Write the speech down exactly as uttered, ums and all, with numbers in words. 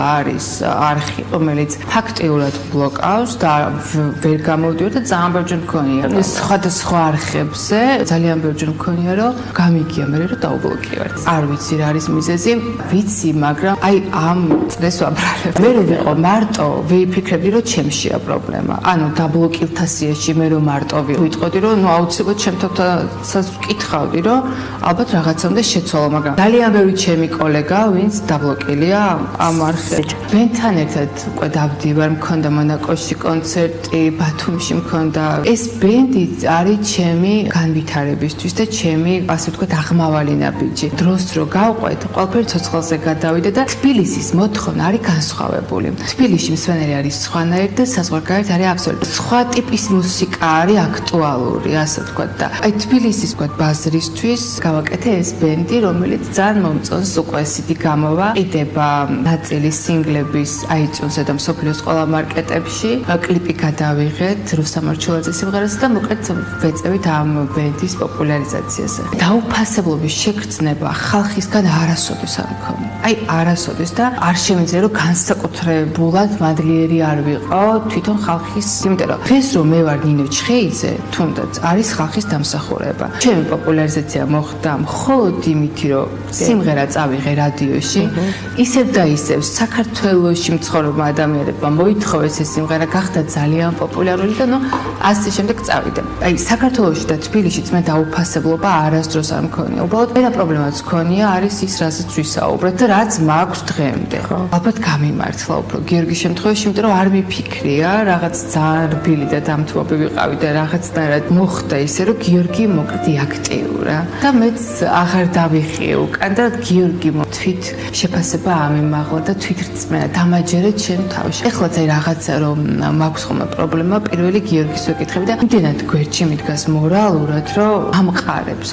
არის არხი, რომელიც ფაქტიურად ბლოკავს და ვერ გამოდიოდა და ძალიან ბევრჯერ მქონია. სხვადასხვა არხებზე ძალიან ბევრჯერ მქონია, რომ გამიგია მე რომ დაუბლოკივართ. არ ვიცი რა არის მიზეზი, ვიცი, მაგრამ აი ამ წრეს ვაბრალებ. მე რო ვიყო მარტო, ვიფიქრებდი რომ ჩემშია პრობლემა. ანუ დაბლოკილთა სიაში მე რომ მარტო ვიტყოდი, რომ ნუ აუცილებლად ჩემთვისაც ვკითხავდი, რომ ალბათ რაღაცა უნდა შეცვალო, მაგრამ ძალიან ბევრი ჩემი კოლეგა, ვინც დაბლოკილია ამ არხებში. ბენთან ერთად უკვე დავდივარ, მქონდა მონაკოში კონცერტი, ბათუმში მქონდა. ეს ბენდი არის ჩემი განვითარებისთვის და ჩემი, ასე ვთქვათ, აღმავალი ნაბიჯი. დროს რო გავყვეთ, ყველაფერი ცოცხალზე გადავიდა და თბილისის მოთხოვნა არის განსხვავებული. თბილისში მსვენელი არის სხვანაირ და საზღვარგარეთ არის აბსოლუტურად სხვა ტიპის მუსიკა არის აქტუალური, ასე ვთქვათ და აი თბილისის ვთქვათ ბაზრისთვის გავაკეთე ეს ბენდი, რომელიც ძალიან მომწონს უკვე სიდი გამოვა. ყიდება ნაწილი სინგლების iTunes-ზე და მსოფლიოს ყველა მარკეტებში. კლიპი გადავიღეთ რუსტამ მარჩულაძის სიმღერაზე და მოკლედ ვეწევით ამ ბენდის პოპულარიზაციაზე. დაუფასებლობის შეგრძნება ხალხისგან არასოდეს არ მქონია. აი არასოდეს და არ შემიძლია რომ განსაკუთრებულად მადლიერი არ ვიყო თვითონ ხალხის, იმიტომ რომ დღეს რომ მე ვარ ნინო ჩხეიძე, თუნდაც არის ხალხის დამსახურება. ჩემი პოპულარიზაცია მოხდა მხოლოდ იმით, რომ სიმღერა წავიღე რადიოში, ისევ და ისევ საქართველოში მცხოვრებ ადამიანებმა მოითხოვეს ეს სიმღერა, გახდა ძალიან პოპულარული და ნუ ასე შემდეგ წავიდა. აი საქართველოში და თბილისშიც მე დაუფასებლობა არასდროს არ მქონია. უბრალოდ მე რა პრობლემაც მქონია არის ის, რასაც ვისაუბრეთ და რაც მაქვს დღემდე. ალბათ გამიმართლა უფრო გიორგის შემთხვევაში, იმიტომ რომ არ მიფიქრია, რაღაც ძალიან რბილი და დამთმობი ვიყავი და რაღაცნაირად მოხდა ისე, რომ გიორგი მოკლედ აქტიურა და მეც აღარ დავიხიე უკან და გიორგი თვით შეფასება ამიმაღლა და თვით რწმენა დამაჯერეთ შენ თავში. ეხლაც აი რაღაცა რომ მაქვს ხოლმე პრობლემა, პირველი გიორგის ვეკითხები და იმდენად გვერდში მიდგას მორალურად, რომ ამყარებს.